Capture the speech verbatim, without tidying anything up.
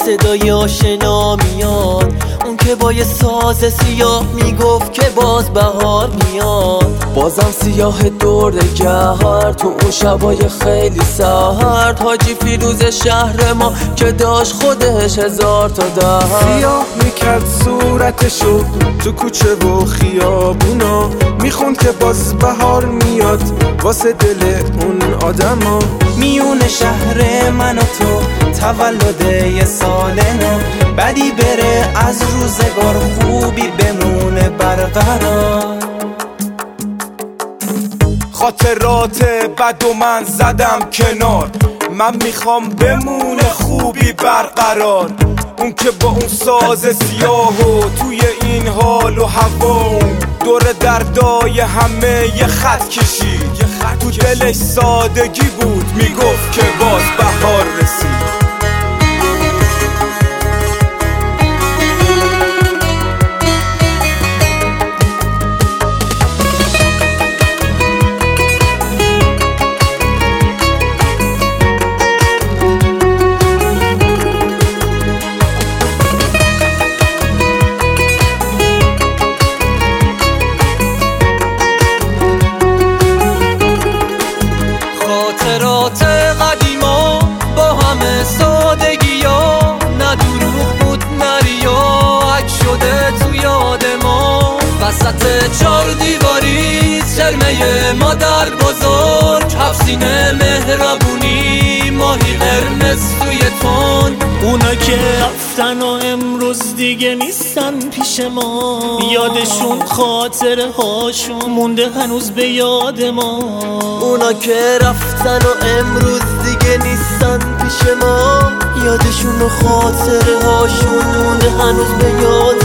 صدای آشنا میاد، اون که با یه ساز سیاه میگفت که باز بهار میاد. بازم سیاه دورگرد تو اون شبای خیلی سرد، حاجی فیروز شهر ما که داشت خودش هزار تا درد. سیاه میکرد صورتشو تو کوچه و خیابونا، میخوند که باز بهار میاد واسه دل اون آدما. میون شهر من و تو تولد یه سال نو، بدی بره از روزگار خوبی بمونه برقرار. خاطرات بد و من زدم کنار، من میخوام بمونه خوبی برقرار. اون که با اون ساز سیاه و توی این حال و هوا، دور دردای همه یه خط کشید، تو دلش سادگی بود میگفت که باز بهار رسید. خاطرات قدیما با همه سادگی ها، نه دروغ بود نه ریا، عکس شده تو یاد ما. وسط چار دیواری چرمه مادر بزرگ، حفظینه مهربونی ماهی قرمز توی تون. اونا که رفتن و امروز دیگه نیستن پیش ما، یادشون خاطره هاشون مونده هنوز به یاد ما. اونا که رفتن و امروز دیگه نیستن پیش ما، یادشون و خاطره هاشون مونده هنوز به یاد